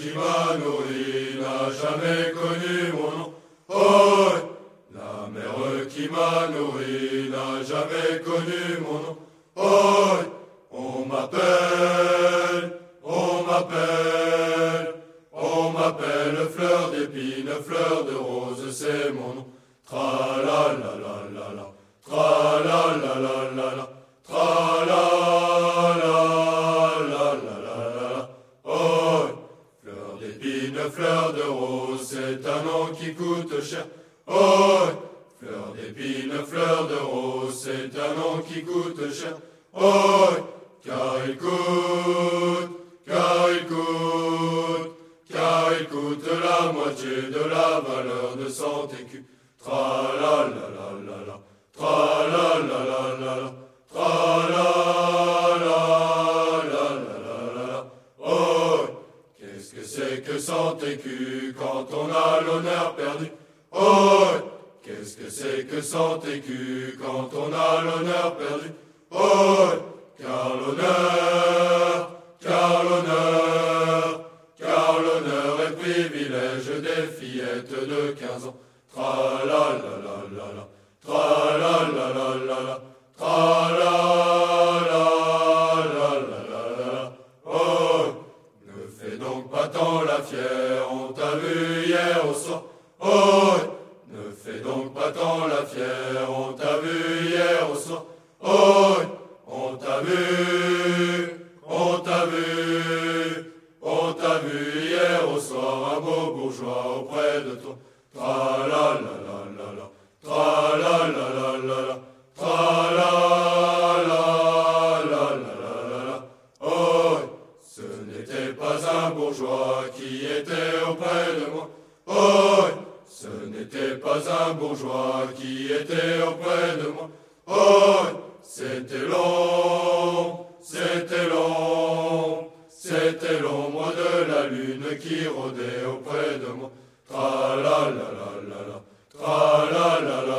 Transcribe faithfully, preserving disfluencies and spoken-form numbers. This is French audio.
qui m'a nourri n'a jamais connu mon nom. Oh, la mère qui m'a nourri n'a jamais connu mon nom. Oh, on m'appelle, on m'appelle, on m'appelle fleur d'épine, fleur de rose, c'est mon nom. Tra la la la la la, tra la la la la la, tra la la la la la la. Oh, fleur d'épine, fleur de rose, c'est un nom qui coûte cher. Oh, fleur d'épine, fleur de rose, c'est un nom qui coûte cher. Oh, car il coûte, car il coûte, car il coûte la moitié de la valeur de cent écus. Tra la la la la la, tra la la la la la, tra la la la la la la. Oh, qu'est-ce que c'est que cent écus quand on a l'honneur perdu? Oh, qu'est-ce que c'est que cent écus quand on a l'honneur perdu? Oh, car l'honneur, car l'honneur, car l'honneur est privilège des fillettes de quinze ans. Tra la la la la la, tra la la la la la, tra la la la la la la. Oh, ne fais donc pas tant la fière, on t'a vu hier au soir. Oh, ne fais donc pas tant la fière, on t'a vu hier au soir. Oh, on t'a vu, on t'a vu, on t'a vu hier au soir, un beau bourgeois auprès de toi. Tra la la la la la, tra la la la la la, tra la la la la la la. Oh, ce n'était pas un bourgeois qui était auprès de moi. Oh, ce n'était pas un bourgeois qui était auprès de moi. Oh, c'était long, c'était long, c'était l'ombre de la lune qui rôdait auprès de moi. Tra la la la la la, tra la la la.